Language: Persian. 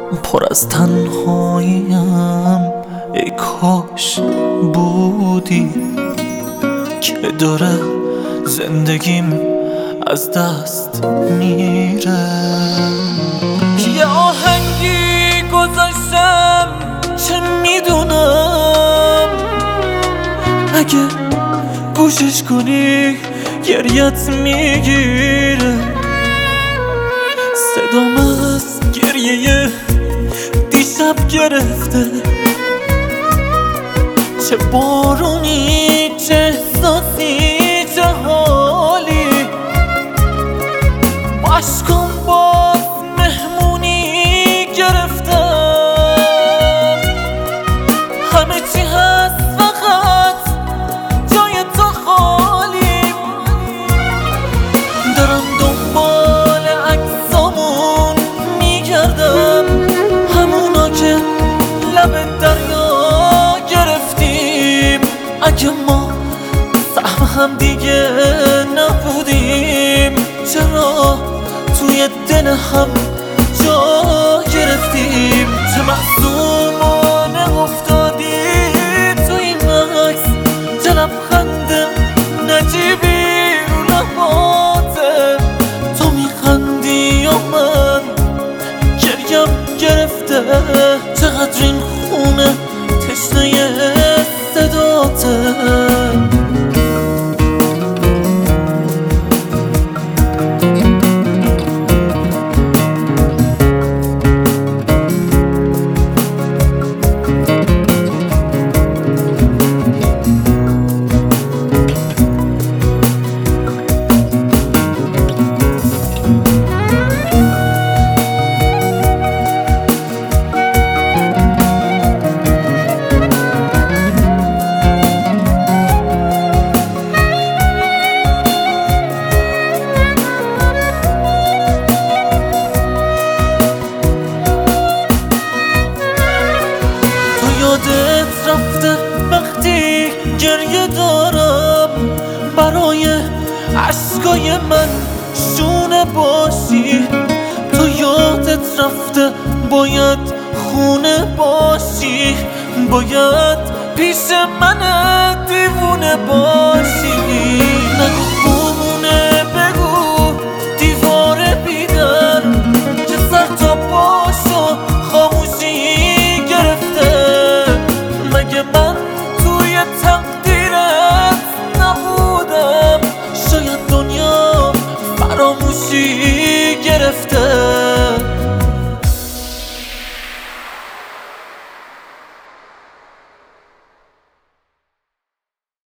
پر از تنهاییم، ای کاش بودی که داره زندگیم از دست میره. یه آهنگی گذاشتم چه میدونم اگه گوشش کنی گریت میگیره. صدام از گریه دیشب گرفته، چه بارونی چه احساسی چه حالی. عشقم باز مهمونی گرفتم، همه چی هست فقط جای تو خالی. دارم دنبال عکسامون میگردم، همونا که لب دریا گرفتیم. اگه ما سهم هم دیگه نبودیم، چرا توی دل هم جا گرفتیم؟ چه معصومانه افتادی تو این عکس، چه لبخند نجیبی رو لباته. تو میخندی یا من گریم گرفته؟ چقدر این خونه تشنه صداته. یادت رفته وقتی گریه دارم، برای عشقای من شونه باشی. تو یادت رفته باید خونه باشی، باید پیش من دیوونه باشی. نگو خونه بگو دیوار بیدر که سر تا پاشو خاموشی گرفته. مگه من توی تقدیرت نبودم؟ شاید دنیا فراموشی گرفته.